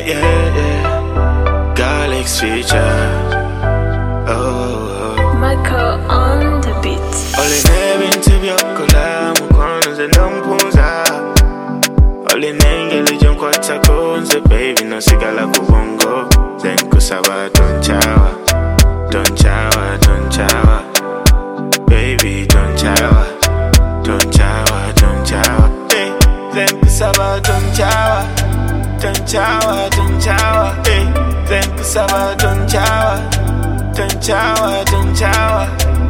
yeah. Garlic's feature. Oh. Michael on the beat. Ole nevin tibyokola mukwanze ndampunza. Ole nengele jonkwata konze baby no sigala kubongo. Then kusaba don't chawa. Don't chawa, don't chawa. Baby don't chawa. Don't chawa, don't chawa. Hey, then kusaba don't chawa. Don't chawa, don't chawa. Hey, then kusaba don't chawa. Don't chawa, don't chawa.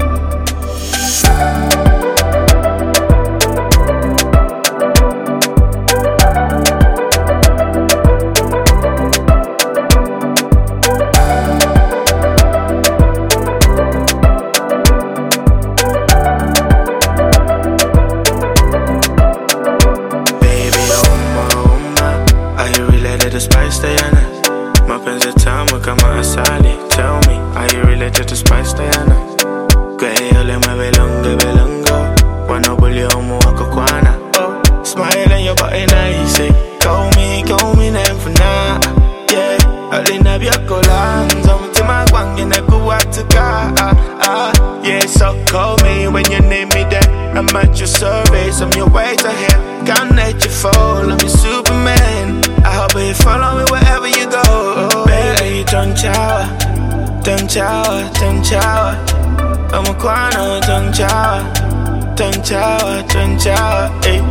The spice Diana, mapenzi tamu kama asali. Tell me, are you related to Spice Diana? Gwe ole mabelongo belongo, wanobuli omu wako kwana. Oh, smile and your body nice. Call me name for now. Yeah, ole nabiokola, nzomtima kwangi nekuwatuka. Yeah, so call me when you need me there. I'm at your service, I'm your waiter here. Can't let you fall, I'm your Superman. I hope you follow me wherever you go. Baby, don't chawa, don't chawa, don't chawa. I'm a quano, don't chawa, don't chawa, don't chawa. Hey.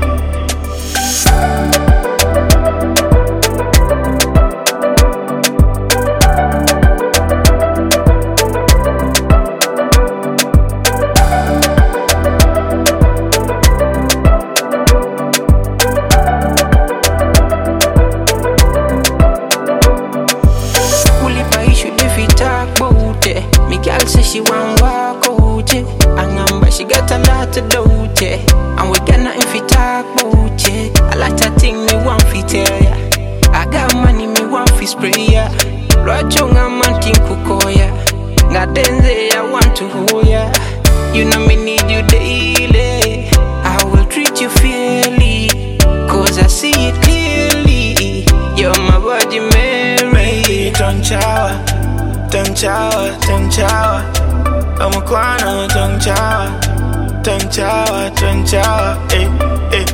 Girl say she want walk out, yeah. And she got a lot to do, yeah. And we got nothing fi talk about, yeah. A lot of things me want fi tell ya. I got money me want fi spray ya. Rachunga man think kuko ya. Ngadenze I want to hold ya. You know me need you daily. I will treat you fairly, cause I see it clearly. You're my Virgin Mary. Baby, don't chawa. Don't chawa, don't chawa. I'm a quano, don't chawa. Don't chawa, don't chawa. Hey, hey.